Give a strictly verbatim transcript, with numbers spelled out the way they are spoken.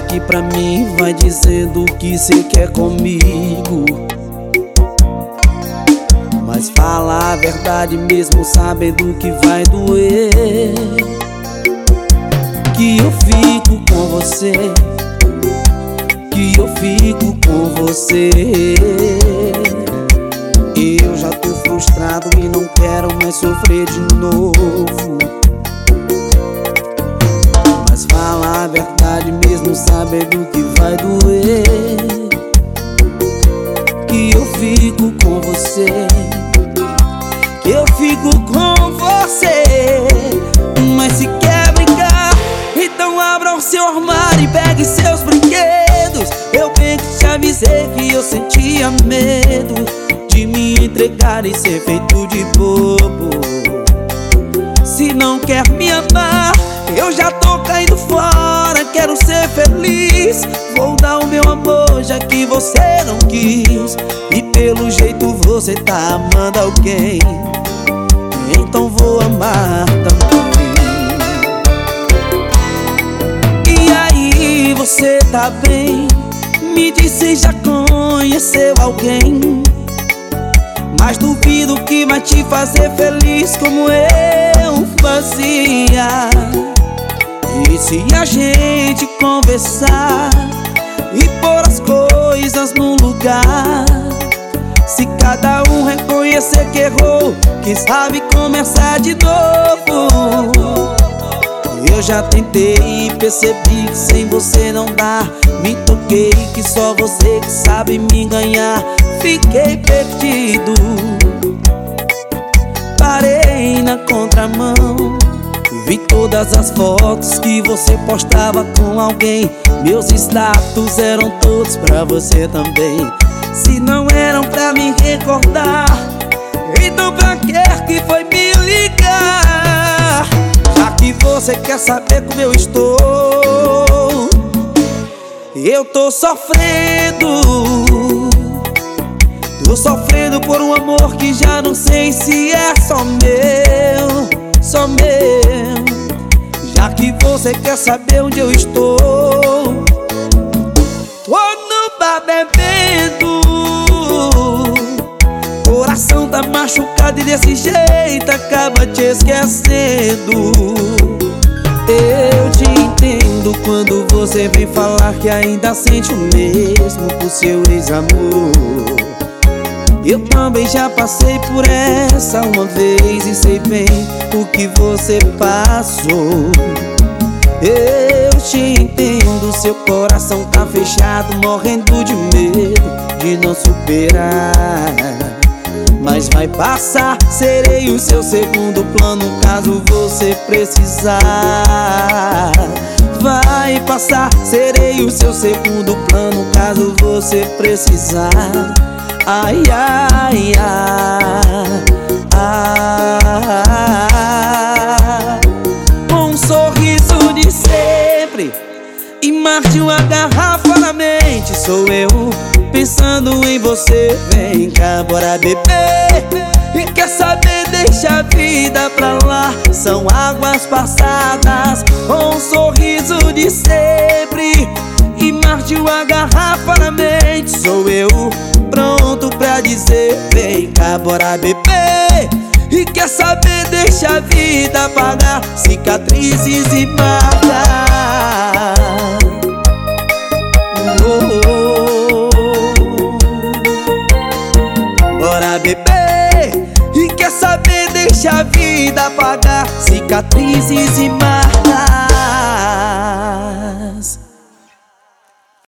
aqui pra mim, vai dizendo o que cê quer comigo. Mas fala a verdade mesmo sabendo que vai doer. Que eu fico com você, que eu fico com você. Eu já tô frustrado e não quero mais sofrer de novo. Mas fala a verdade mesmo sabendo que vai doer. Que eu fico com você, que eu fico com você. Mas se quer brincar, então abra o seu armário e pegue seus brinquedos. Eu bem que te avisei que eu sentia medo de me entregar e ser feito de bobo. Se não quer me amar, eu já tô caindo fora, quero ser feliz. Vou dar o meu amor já que você não quis. E pelo jeito você tá amando alguém, então vou amar também. E aí, você tá bem? Me diz se já conheceu alguém. Mas duvido que vai te fazer feliz como eu fazia. E se a gente conversar e pôr as coisas no lugar, se cada um reconhecer que errou, quem sabe começar de novo. Eu já tentei e percebi que sem você não dá. Me toquei que só você que sabe me enganar. Fiquei perdido, parei na contramão. Vi todas as fotos que você postava com alguém. Meus status eram todos pra você também. Se não eram pra me recordar, então pra que que foi me ligar? Já que você quer saber como eu estou, eu tô sofrendo. Tô sofrendo por um amor que já não sei se é só meu, só meu. Já que você quer saber onde eu estou, tô no bar bebendo. Coração tá machucado e desse jeito acaba te esquecendo. Eu te entendo quando você vem falar que ainda sente o mesmo por seu ex-amor. Eu também já passei por essa uma vez e sei bem o que você passou. Eu te entendo, seu coração tá fechado, morrendo de medo de não superar. Mas vai passar, serei o seu segundo plano caso você precisar. Vai passar, serei o seu segundo plano caso você precisar. Ai, ai, ai, ai. Com um sorriso de sempre e mais de uma garrafa na mente, sou eu pensando em você. Vem cá, bora beber. E quer saber, deixa a vida pra lá. São águas passadas. Com um sorriso de sempre e mais de uma garrafa na mente, sou eu pronto pra dizer: vem cá, bora beber. E quer saber, deixa a vida apagar cicatrizes e marcas. Oh, oh, oh. Bora beber. E quer saber, deixa a vida apagar cicatrizes e marcas.